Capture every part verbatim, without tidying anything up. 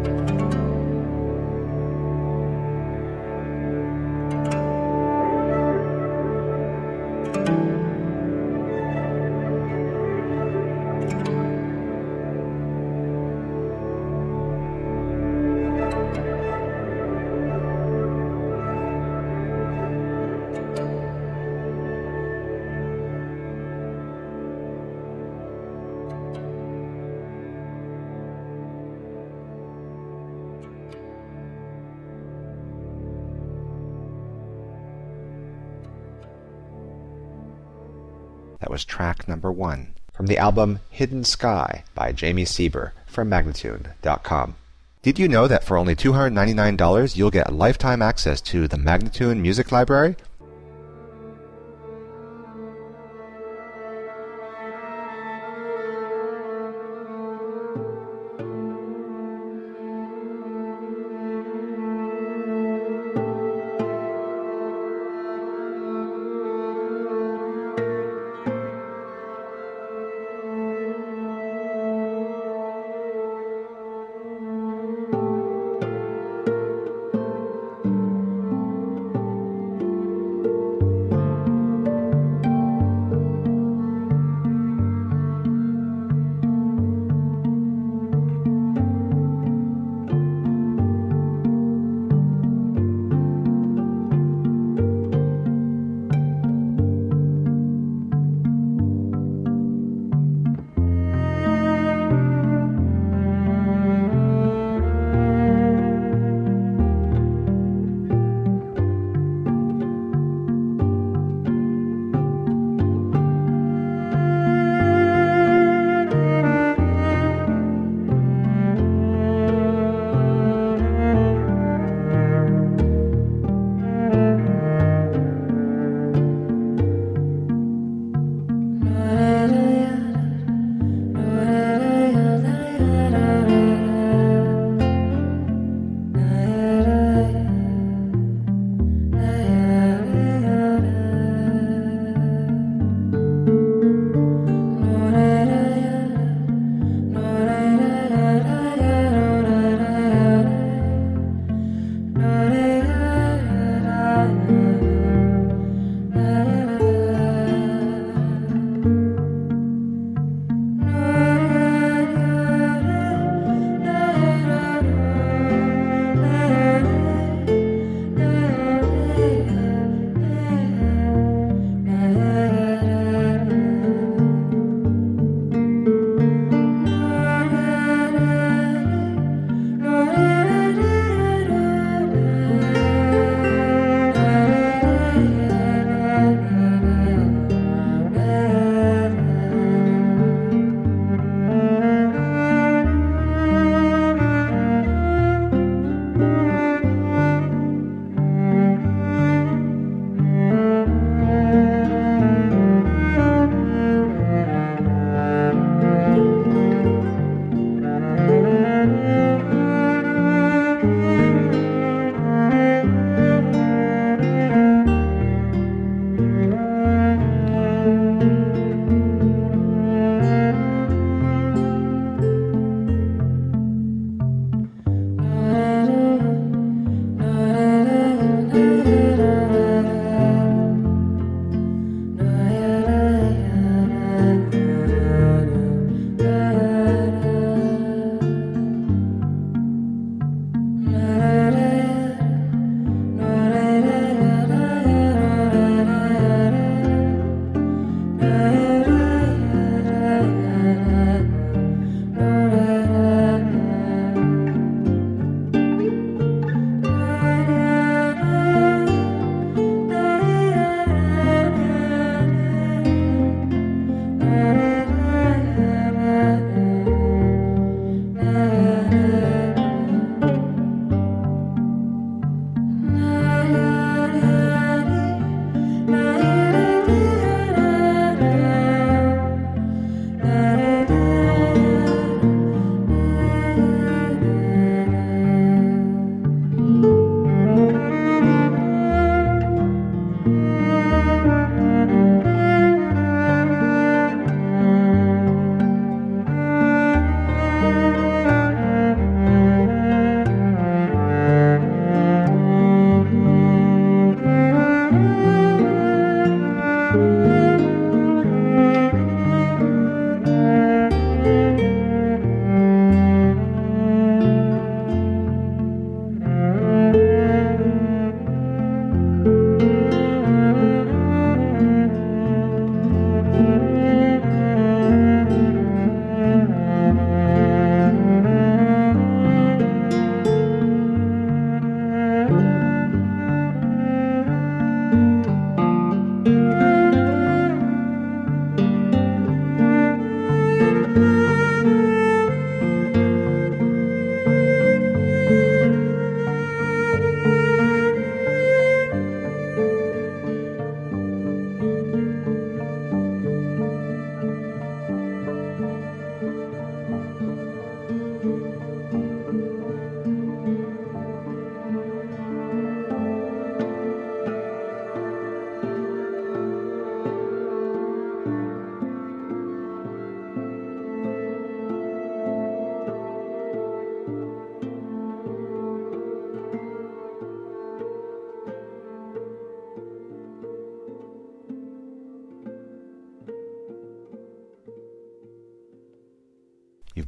That was track number one from the album Hidden Sky by Jamie Sieber from Magnatune dot com. Did you know that for only two hundred ninety-nine dollars you'll get lifetime access to the Magnatune Music Library?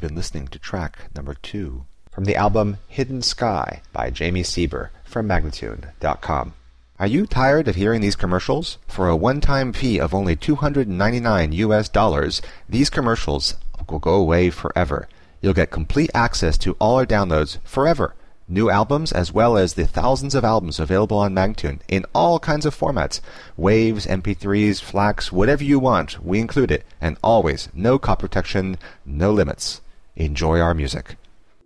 been listening to track number two from the album Hidden Sky by Jamie Sieber from Magnatune dot com. Are you tired of hearing these commercials? For a one-time fee of only two hundred ninety-nine U S dollars, these commercials will go away forever. You'll get complete access to all our downloads forever. New albums as well as the thousands of albums available on Magnatune in all kinds of formats. Waves, M P threes, FLACs, whatever you want, we include it. And always, no copy protection, no limits. Enjoy our music.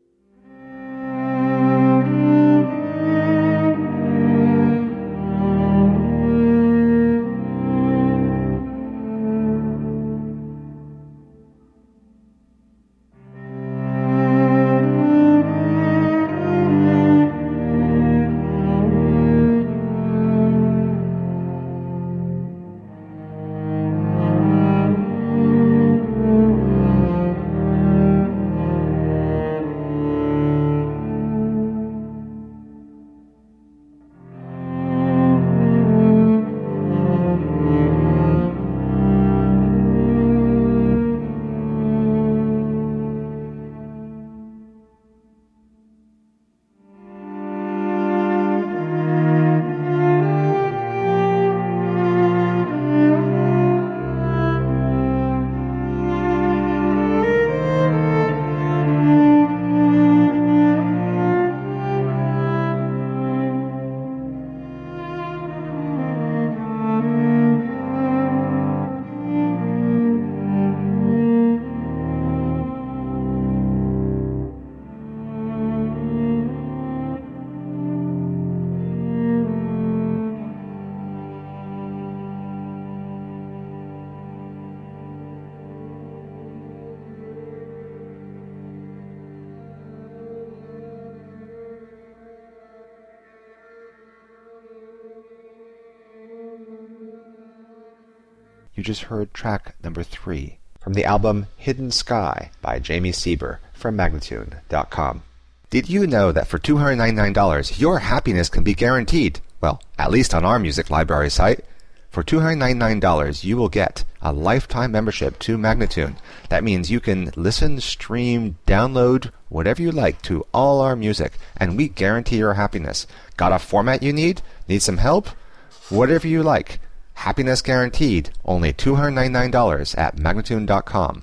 You just heard track number three from the album Hidden Sky by Jamie Sieber from Magnatune dot com. Did you know that for two hundred ninety-nine dollars your happiness can be guaranteed? Well, at least on our music library site. For two hundred ninety-nine dollars you will get a lifetime membership to Magnatune. That means you can listen, stream, download, whatever you like to all our music, and we guarantee your happiness. Got a format you need? Need some help? Whatever you like. Happiness guaranteed, only two hundred ninety-nine dollars at Magnatune dot com.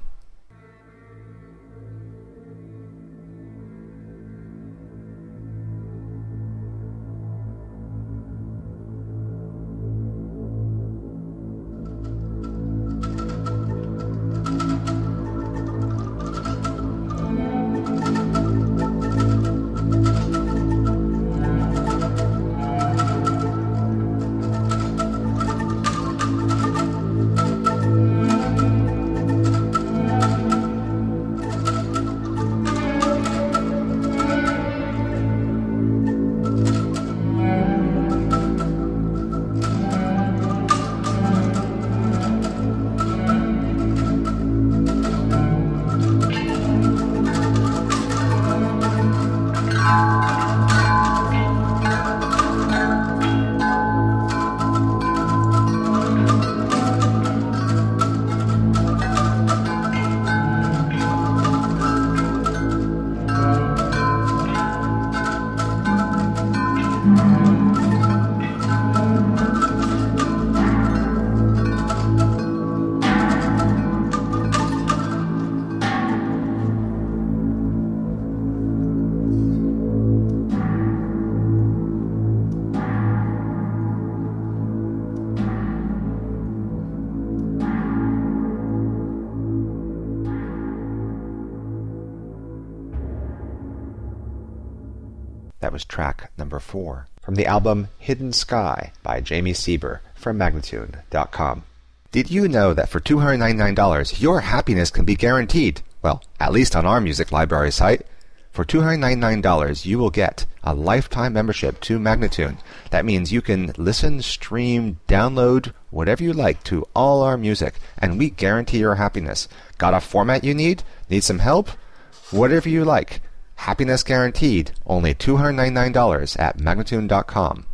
That was track number four from the album Hidden Sky by Jamie Sieber from Magnatune dot com. Did you know that for two hundred ninety-nine dollars your happiness can be guaranteed? Well, at least on our music library site. For two hundred ninety-nine dollars you will get a lifetime membership to Magnatune. That means you can listen, stream, download, whatever you like to all our music, and we guarantee your happiness. Got a format you need? Need some help? Whatever you like. Happiness guaranteed, only two hundred ninety-nine dollars at Magnatune dot com.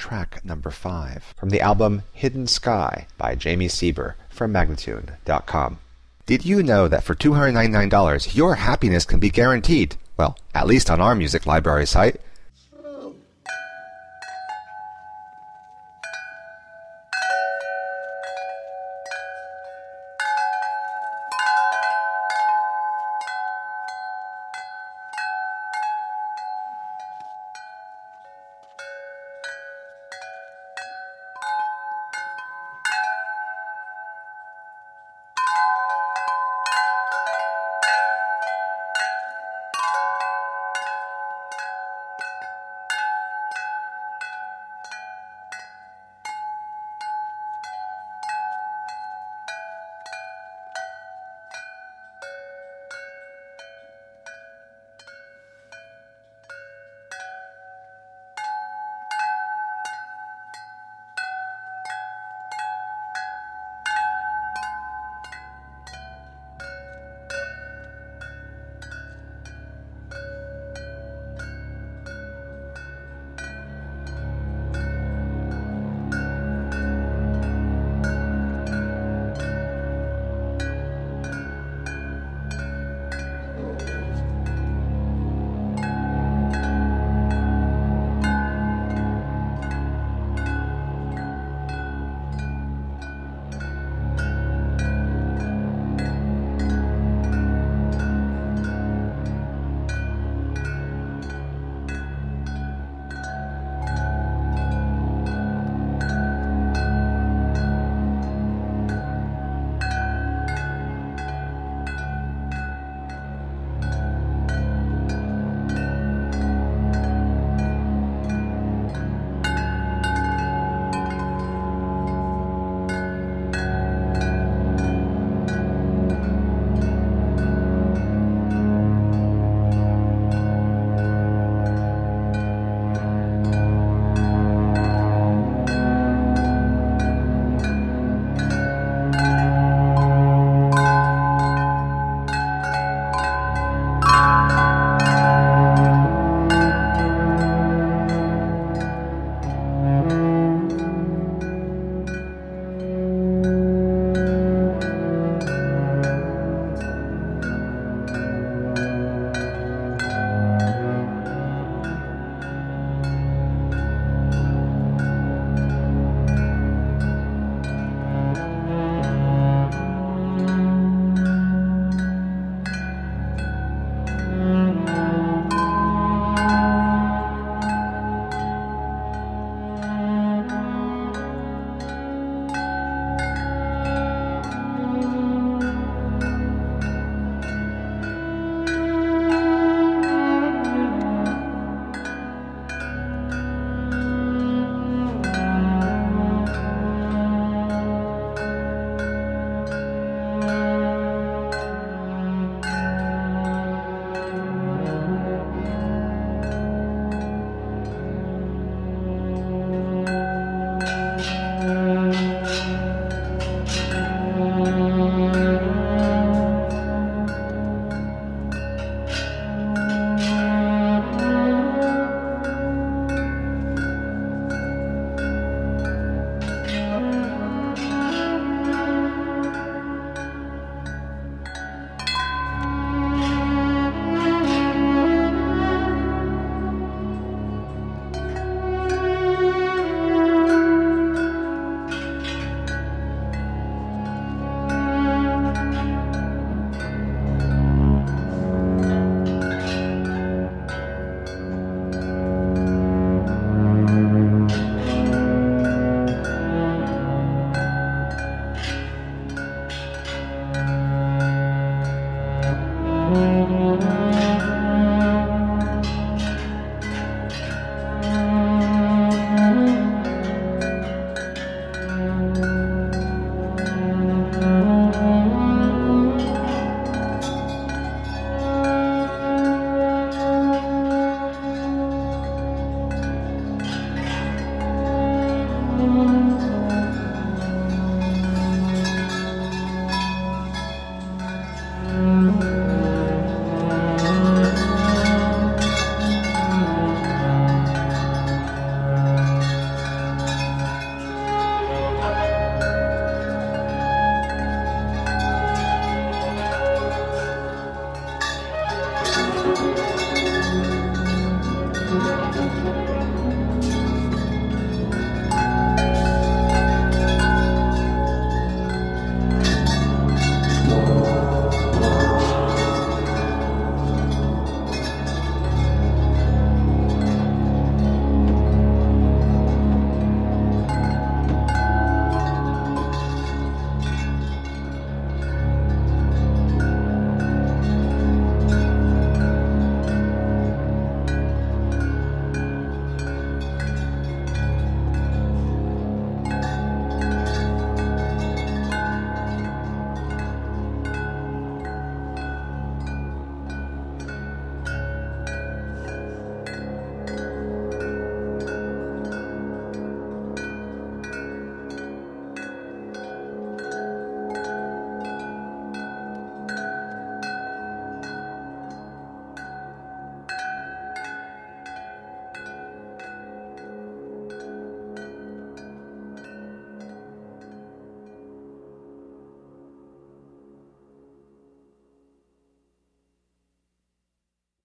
track number five from the album Hidden Sky by Jamie Sieber from Magnatune dot com. Did you know that for two hundred ninety-nine dollars your happiness can be guaranteed? Well, at least on our music library site.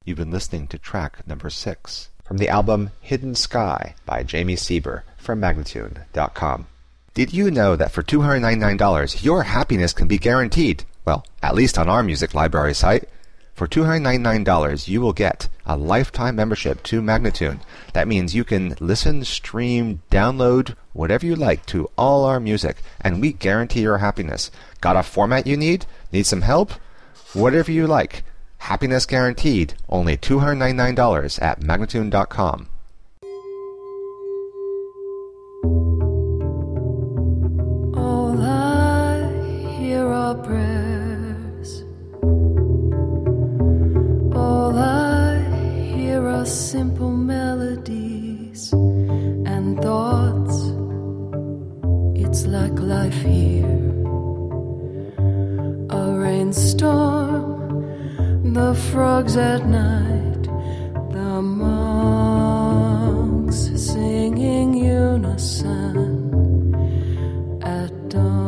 You've been listening to track number six from the album Hidden Sky by Jamie Sieber from Magnatune dot com. Did you know that for two hundred ninety-nine dollars your happiness can be guaranteed? Well, at least on our music library site. For two hundred ninety-nine dollars you will get a lifetime membership to Magnatune. That means you can listen, stream, download, whatever you like to all our music, and we guarantee your happiness. Got a format you need? Need some help? Whatever you like. Happiness guaranteed. Only two hundred ninety-nine dollars at Magnatune dot com. All I hear are prayers. All I hear are simple melodies and thoughts. It's like life here. A rainstorm, the frogs at night, the monks singing unison at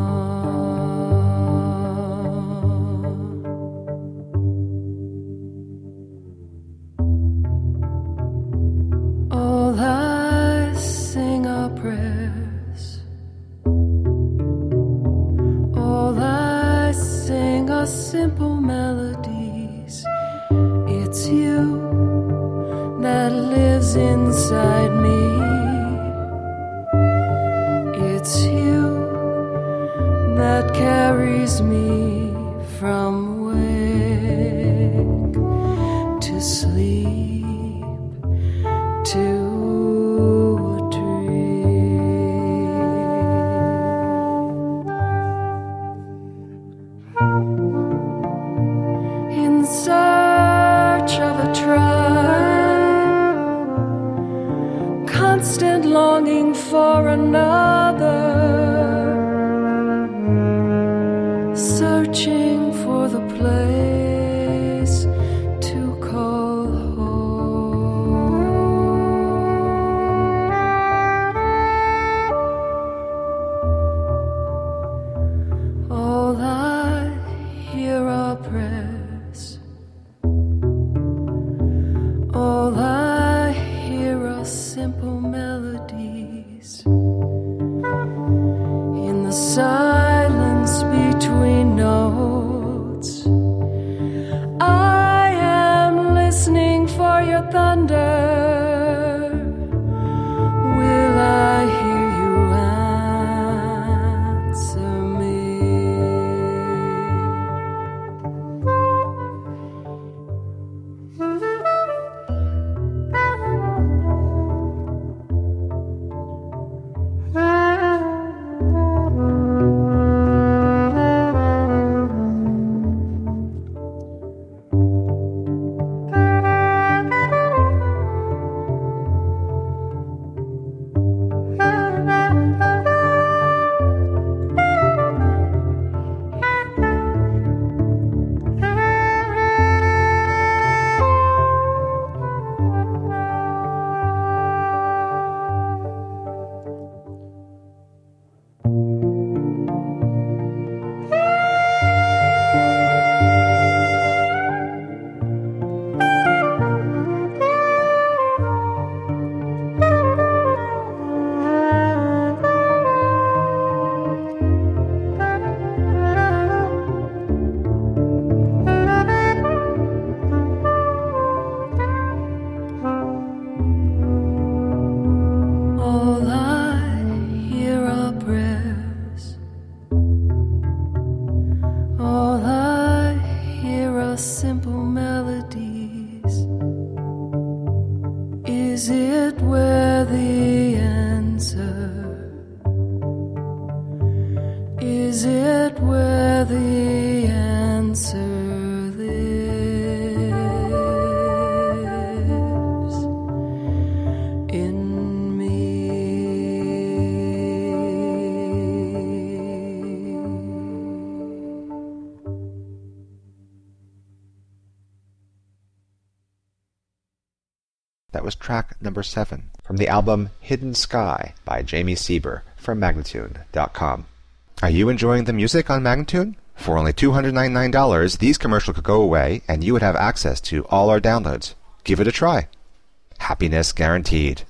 dawn. All I sing are prayers. All I sing are simple melodies. It's you that lives inside me. It's you that carries me from wake to sleep to a dream. In search of a tribe, constant longing for another, searching for the place to call home. All I hear are prayers. All I hear are simple melodies. In the silence between notes, I am listening for your thunder. Will I hear you answer me? All I hear are prayers. All I hear are simple melodies. Is it where the answer? Is it where the answer lives? In me. That was track number seven from the album Hidden Sky by Jamie Sieber from Magnatune dot com. Are you enjoying the music on Magnatune? For only two hundred ninety-nine dollars, these commercials could go away and you would have access to all our downloads. Give it a try. Happiness guaranteed.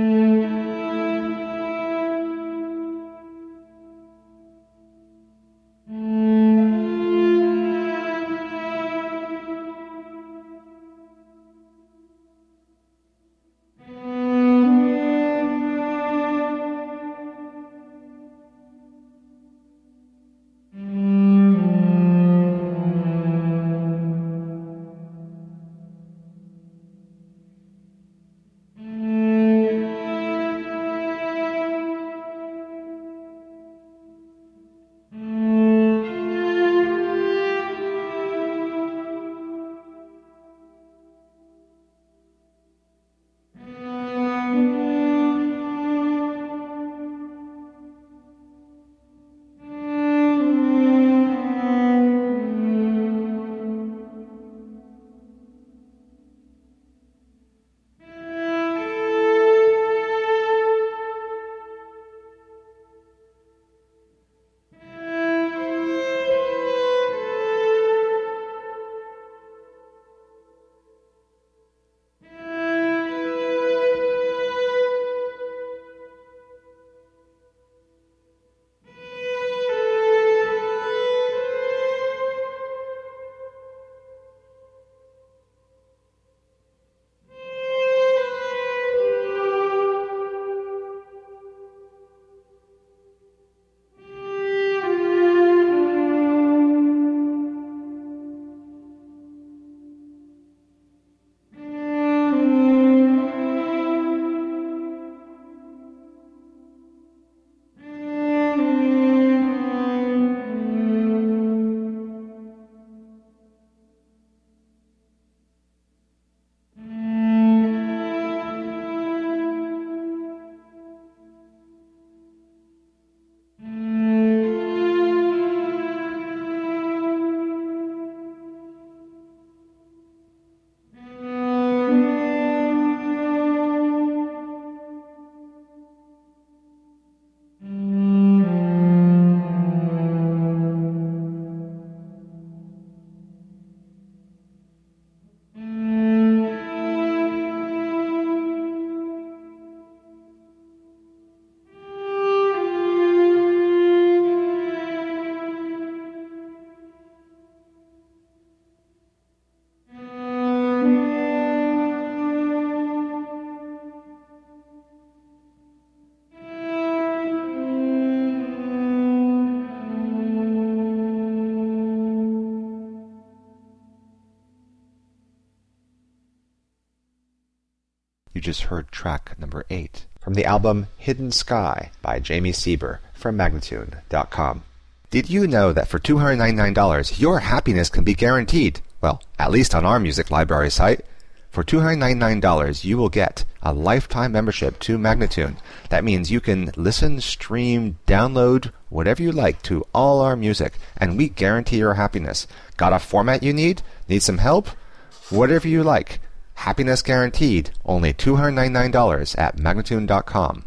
You just heard track number eight from the album Hidden Sky by Jamie Sieber from Magnatune dot com. Did you know that for two hundred ninety-nine dollars your happiness can be guaranteed? Well, at least on our music library site. For two hundred ninety-nine dollars you will get a lifetime membership to Magnatune. That means you can listen, stream, download, whatever you like to all our music, and we guarantee your happiness. Got a format you need? Need some help? Whatever you like. Happiness guaranteed. Only two hundred ninety-nine dollars at Magnatune dot com.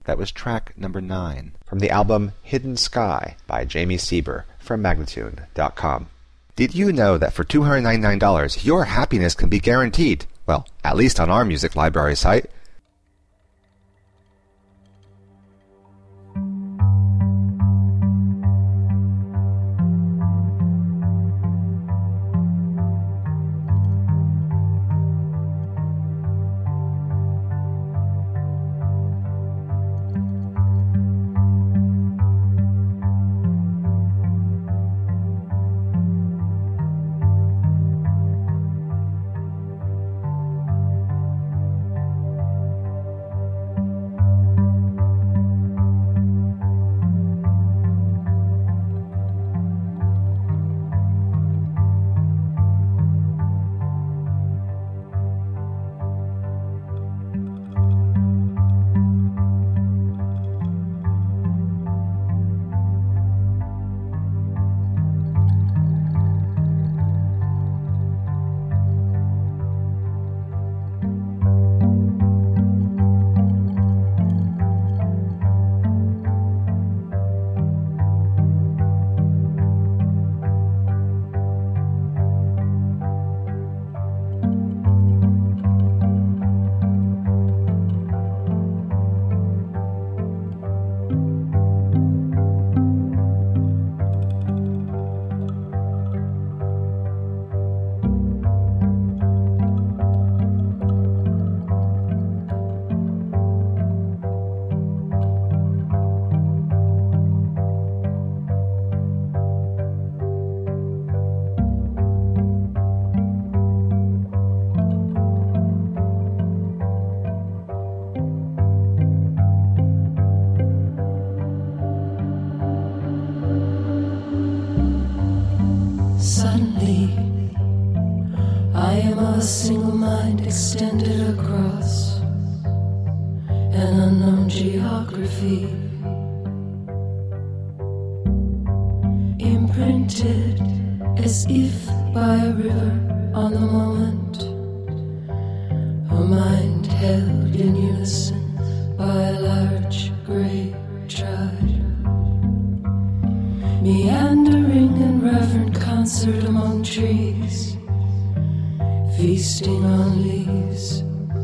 That was track number nine from the album Hidden Sky by Jamie Sieber from Magnitude dot com. Did you know that for two hundred ninety-nine dollars your happiness can be guaranteed? Well, at least on our music library site. Single mind extended across an unknown geography, imprinted as if by a river on the moment, a mind held in unison by a large grey tribe, meandering in reverent concert among trees, feasting on leaves.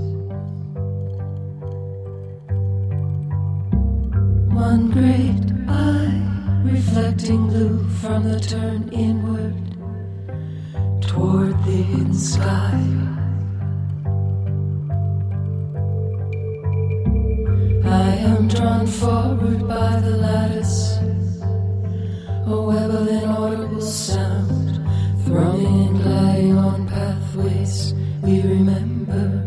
One great eye reflecting blue from the turn inward toward the hidden sky. I am drawn forward by the lattice, a web of inaudible sound, thrumming and gliding on pathways we remember.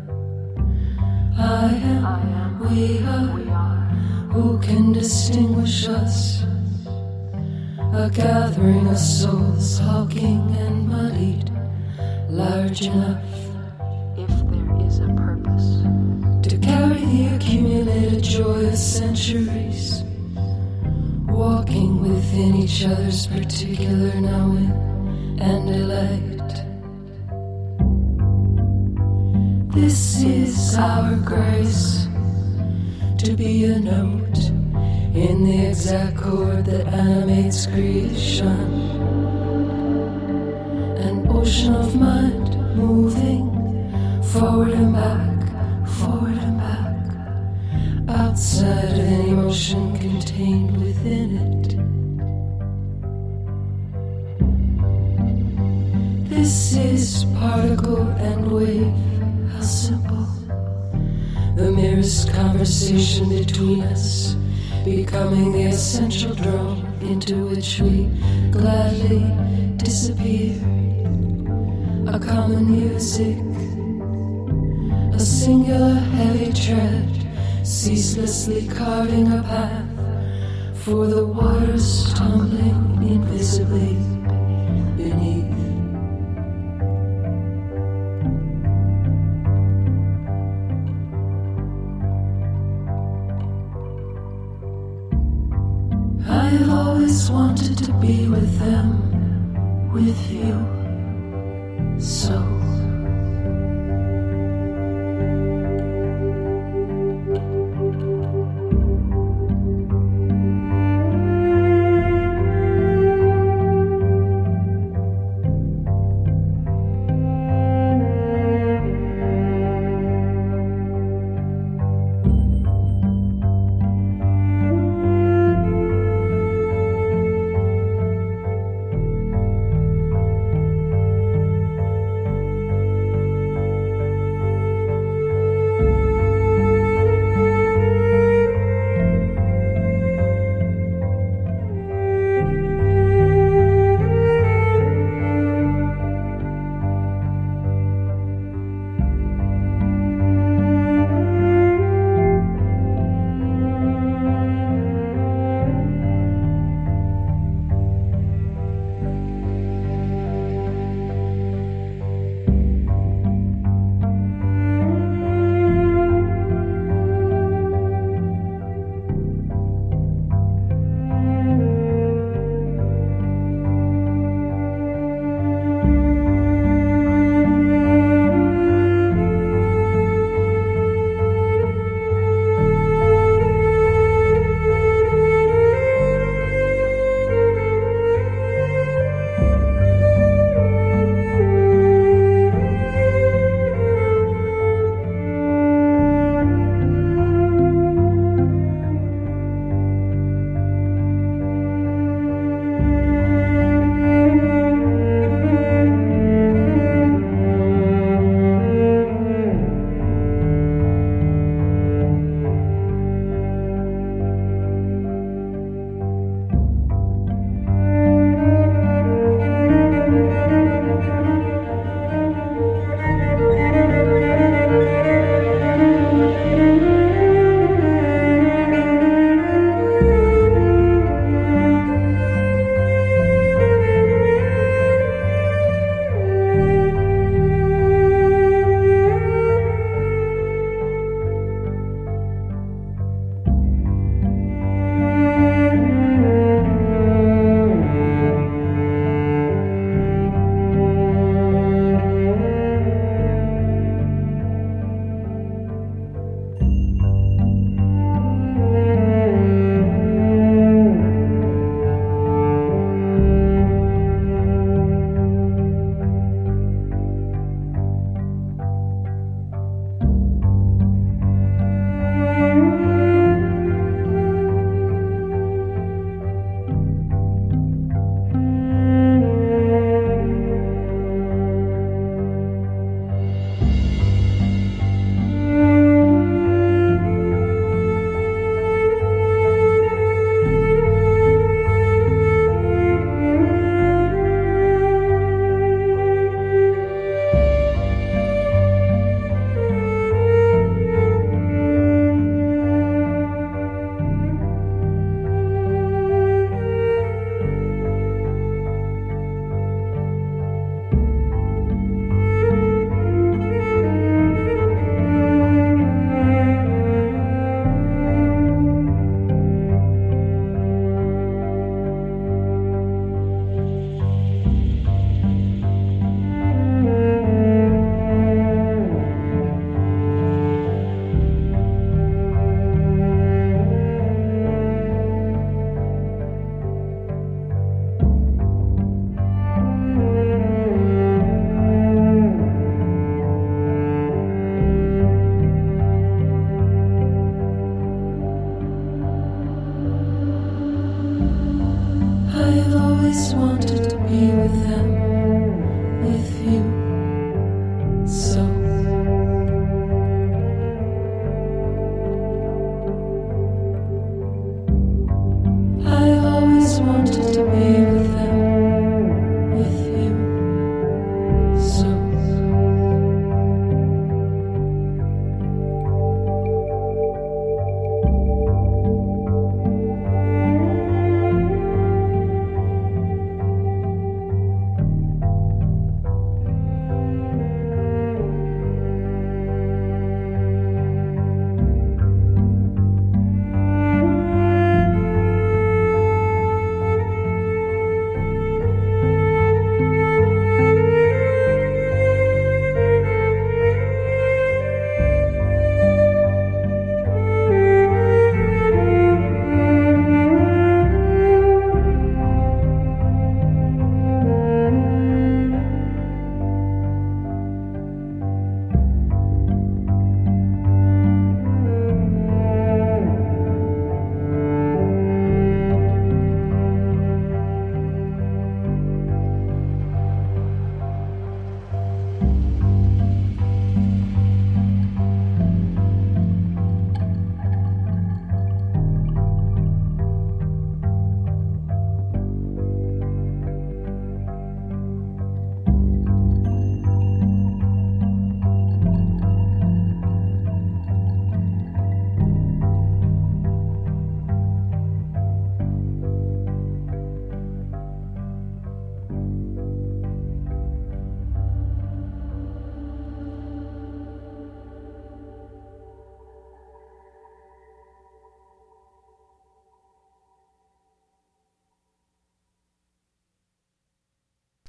I am, we are, who can distinguish us? A gathering of souls, hulking and muddied, large enough, if there is a purpose, to carry the accumulated joy of centuries, walking within each other's particular knowing and delight. This is our grace, to be a note in the exact chord that animates creation, an ocean of mind moving forward and back, forward and back, outside of any motion contained within it. This is particle and wave. How simple, the merest conversation between us, becoming the essential drone into which we gladly disappear. A common music, a singular heavy tread, ceaselessly carving a path for the waters tumbling invisibly beneath. I've always wanted to be with them, with you, so.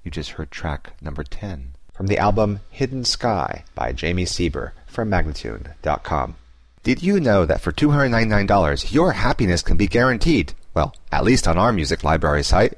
You just heard track number ten from the album Hidden Sky by Jamie Sieber from Magnatune dot com. Did you know that for two hundred ninety-nine dollars your happiness can be guaranteed? Well, at least on our music library site.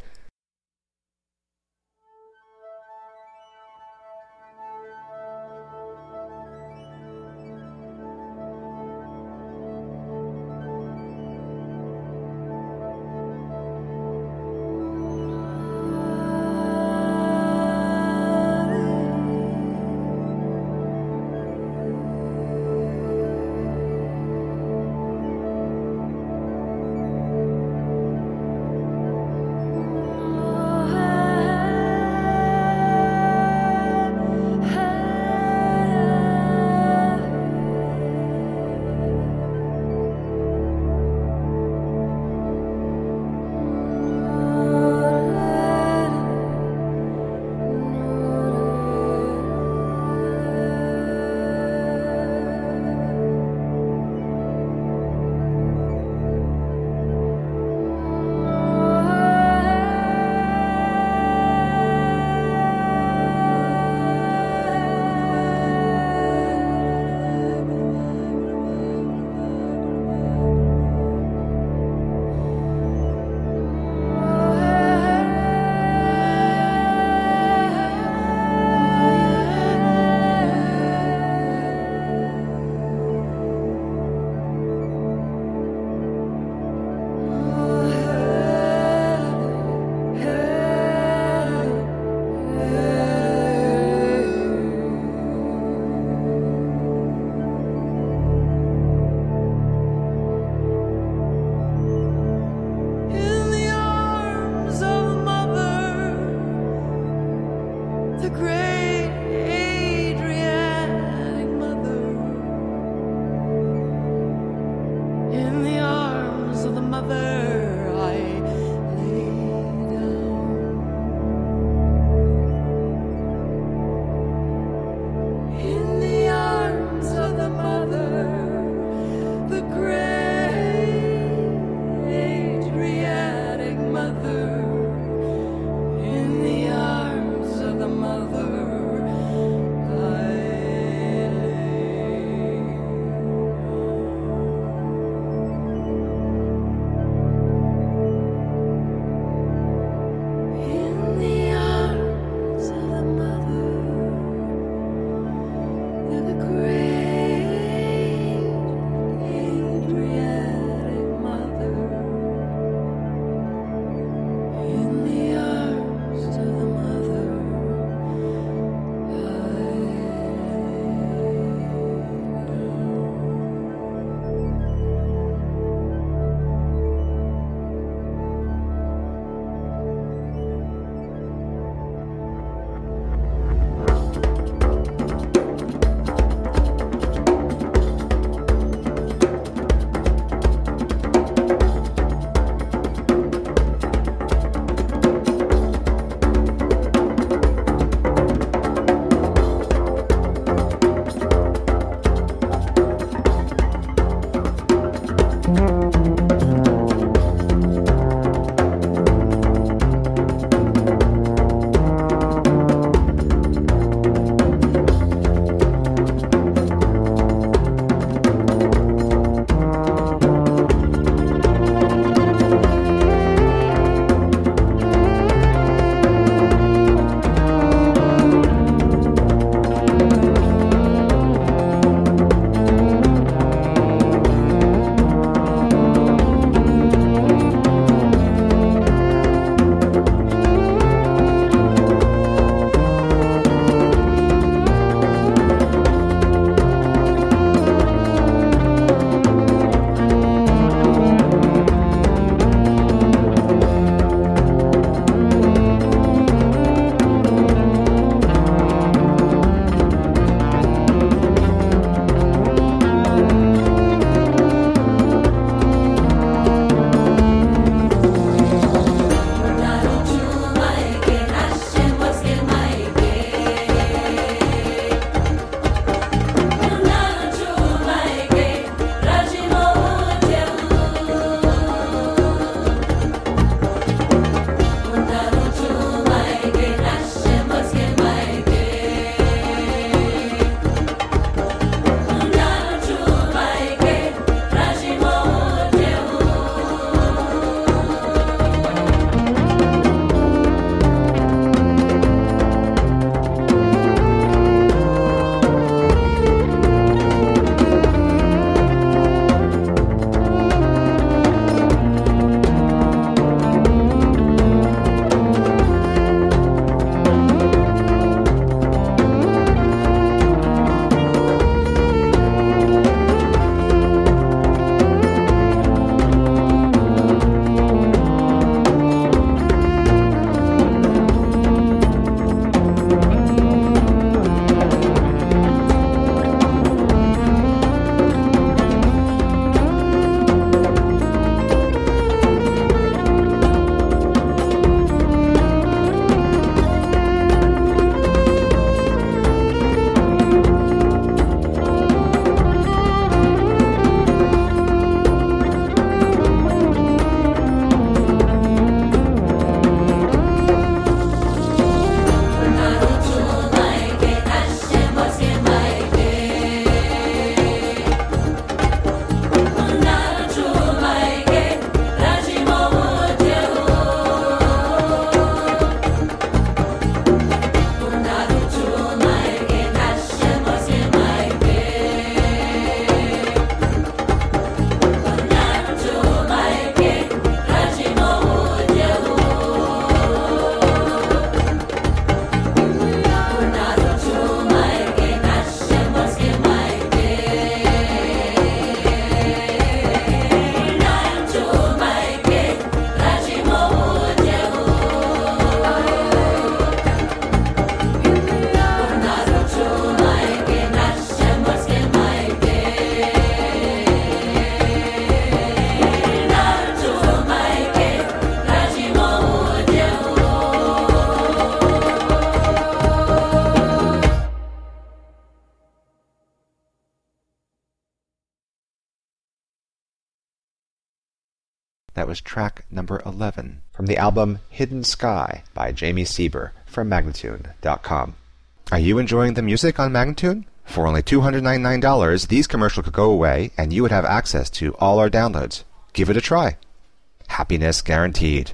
That was track number eleven from the album Hidden Sky by Jamie Sieber from Magnatune dot com. Are you enjoying the music on Magnatune? For only two hundred ninety-nine dollars, these commercials could go away and you would have access to all our downloads. Give it a try. Happiness guaranteed.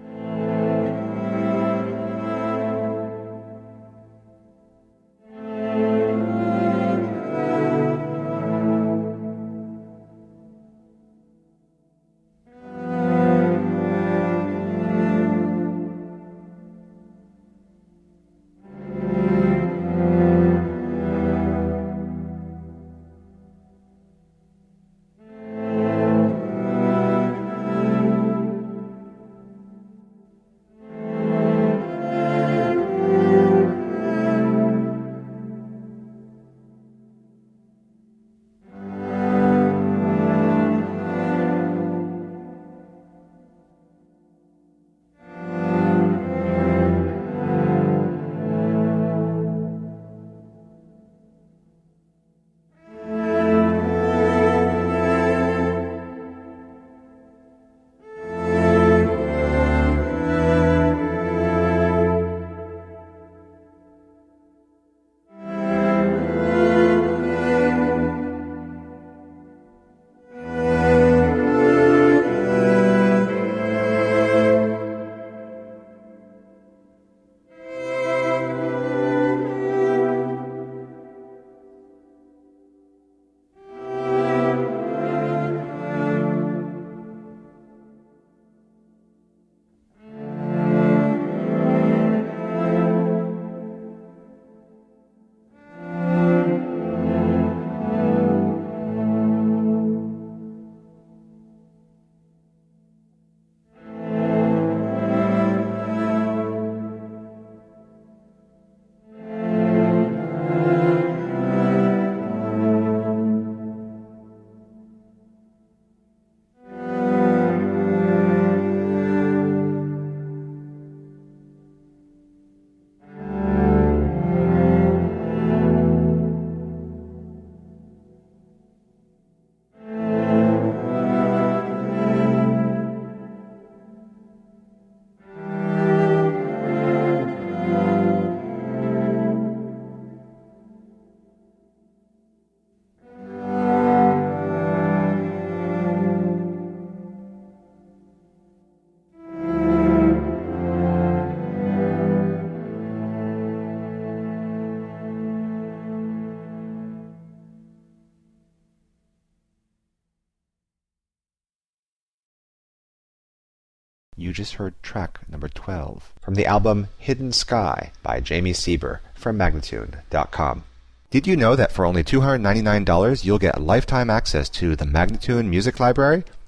You just heard track number twelve from the album Hidden Sky by Jamie Sieber from Magnatune dot com. Did you know that for only two hundred ninety-nine dollars you'll get lifetime access to the Magnatune Music Library?